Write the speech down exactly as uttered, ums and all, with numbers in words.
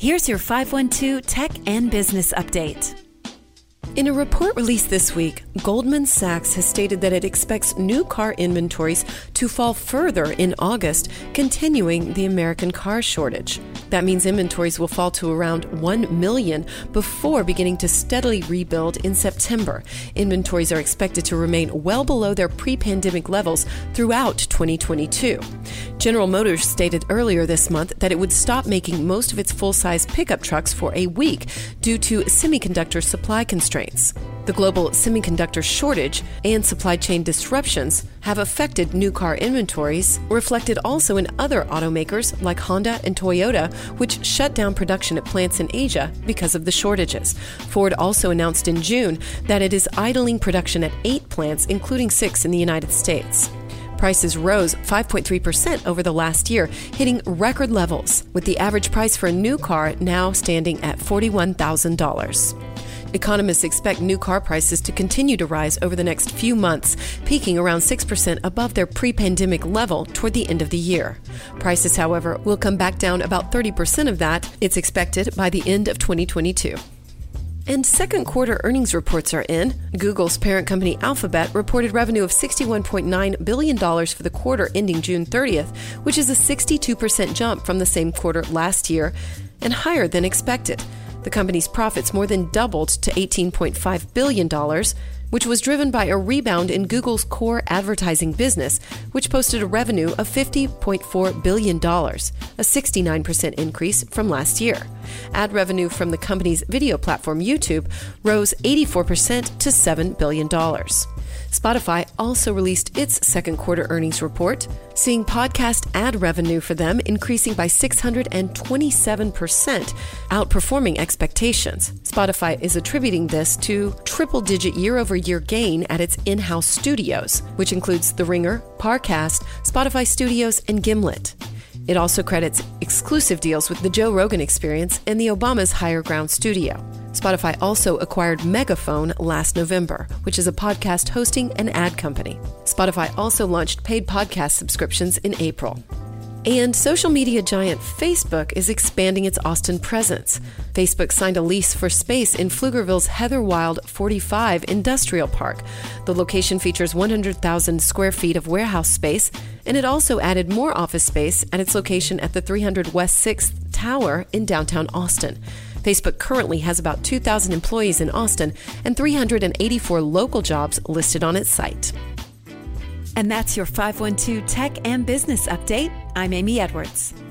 Here's your five one two Tech and Business Update. In a report released this week, Goldman Sachs has stated that it expects new car inventories to fall further in August, continuing the American car shortage. That means inventories will fall to around one million before beginning to steadily rebuild in September. Inventories are expected to remain well below their pre-pandemic levels throughout twenty twenty-two. General Motors stated earlier this month that it would stop making most of its full-size pickup trucks for a week due to semiconductor supply constraints. The global semiconductor shortage and supply chain disruptions have affected new car inventories, reflected also in other automakers like Honda and Toyota, which shut down production at plants in Asia because of the shortages. Ford also announced in June that it is idling production at eight plants, including six in the United States. Prices rose five point three percent over the last year, hitting record levels, with the average price for a new car now standing at forty-one thousand dollars. Economists expect new car prices to continue to rise over the next few months, peaking around six percent above their pre-pandemic level toward the end of the year. Prices, however, will come back down about thirty percent of that, it's expected, by the end of twenty twenty-two. And second quarter earnings reports are in. Google's parent company Alphabet reported revenue of sixty-one point nine billion dollars for the quarter ending June thirtieth, which is a sixty-two percent jump from the same quarter last year and higher than expected. The company's profits more than doubled to eighteen point five billion dollars, which was driven by a rebound in Google's core advertising business, which posted a revenue of fifty point four billion dollars, a sixty-nine percent increase from last year. Ad revenue from the company's video platform YouTube rose eighty-four percent to seven billion dollars. Spotify also released its second quarter earnings report, seeing podcast ad revenue for them increasing by six hundred twenty-seven percent, outperforming expectations. Spotify is attributing this to triple-digit year-over-year gain at its in-house studios, which includes The Ringer, Parcast, Spotify Studios, and Gimlet. It also credits exclusive deals with The Joe Rogan Experience and the Obama's Higher Ground Studio. Spotify also acquired Megaphone last November, which is a podcast hosting and ad company. Spotify also launched paid podcast subscriptions in April. And social media giant Facebook is expanding its Austin presence. Facebook signed a lease for space in Pflugerville's Heather Wild forty-five Industrial Park. The location features one hundred thousand square feet of warehouse space, and it also added more office space at its location at the three hundred West sixth Tower in downtown Austin. Facebook currently has about two thousand employees in Austin and three hundred eighty-four local jobs listed on its site. And that's your five one two Tech and Business Update. I'm Amy Edwards.